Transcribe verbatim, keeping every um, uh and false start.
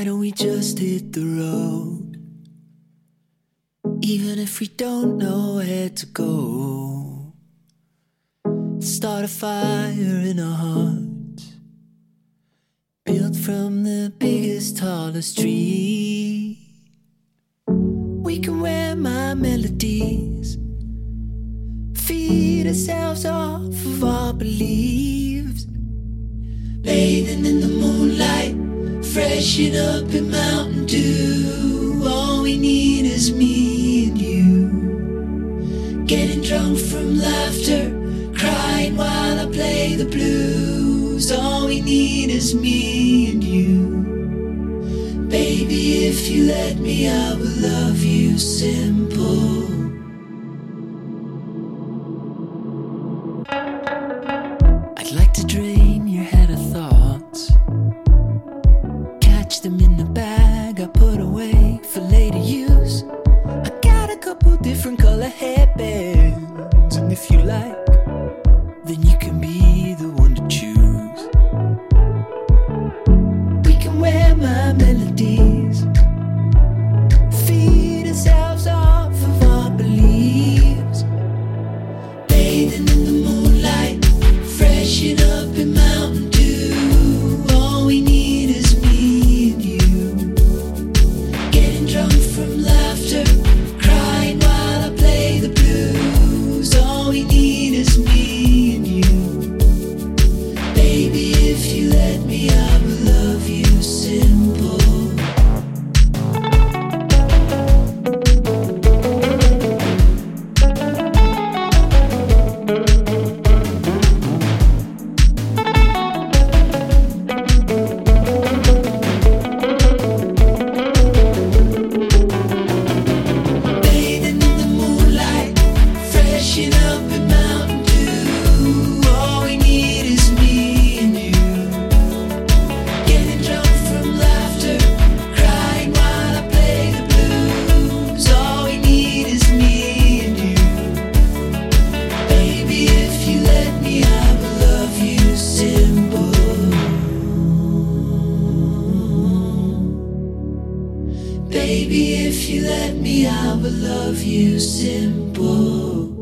don't we just hit the road? Even if we don't know where to go, start a fire in our hearts, built from the biggest, tallest tree. We can wear my melodies, feed ourselves off of our beliefs, bathing in the moonlight, freshen up in Mountain Dew. All we need is me and you, getting drunk from laughter, crying while I play the blues. All we need is me and you. Baby, if you let me, I will love you simple. I'd like to drain your head of thoughts, catch them in the bag I put away for later use. I got a couple different color headbands, and if you like, then you can be the one to choose. We can wear my melodies, feed ourselves off of our beliefs, bathing in the moonlight, freshen up in Mountain Dew. All we need is me and you, getting drunk from laughter, crying while I play the blues. All we need is me and you. Baby, if you let me, I will love you simple. Bathing in the moonlight, freshen up in Mountain Dew. All we need is me and you, getting drunk from laughter, crying while I play the blues. All we need is me and you. Baby, if you let me, I will love you simple. Baby, if you let me, I will love you simple.